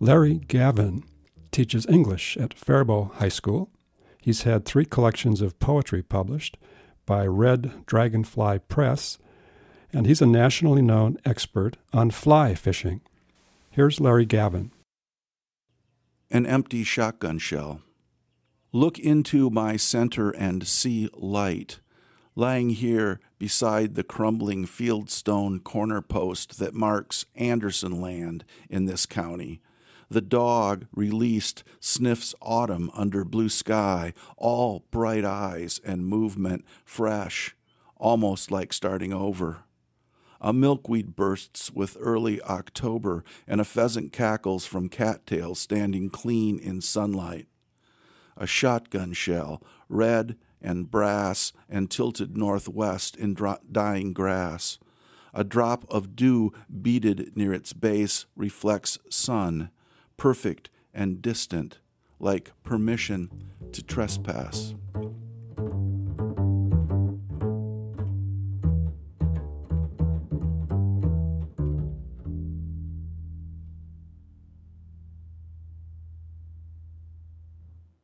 Larry Gavin teaches English at Faribault High School. He's had 3 collections of poetry published by Red Dragonfly Press, and he's a nationally known expert on fly fishing. Here's Larry Gavin. An empty shotgun shell. Look into my center and see light, lying here beside the crumbling fieldstone corner post that marks Anderson land in this county. The dog, released, sniffs autumn under blue sky, all bright eyes and movement fresh, almost like starting over. A milkweed bursts with early October, and a pheasant cackles from cattails standing clean in sunlight. A shotgun shell, red and brass and tilted northwest in dying grass. A drop of dew beaded near its base reflects sun, perfect and distant, like permission to trespass.